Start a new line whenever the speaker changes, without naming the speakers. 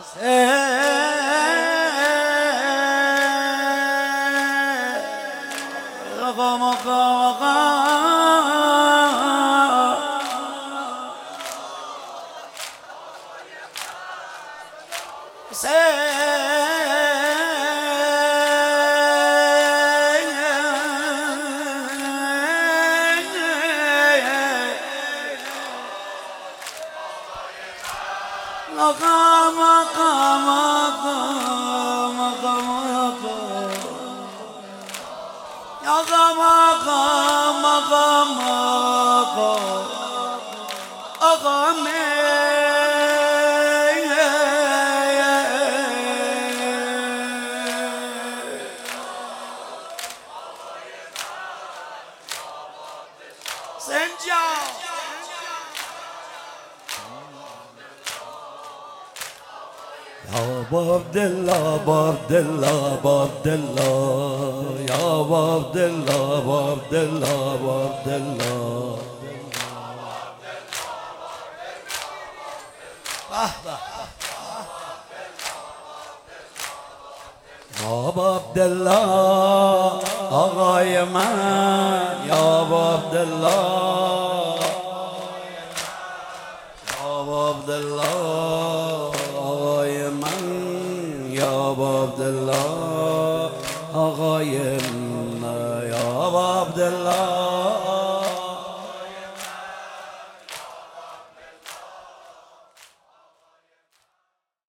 آقا آقا مقام مقام مقام مقام مقام مقام سنجا
یا عبدالله عبدالله عبدالله یا عبدالله عبدالله عبدالله یا عبدالله آقای من یا عبدالله یا عبدالله آقای من یا عبدالله آقای من یا عبدالله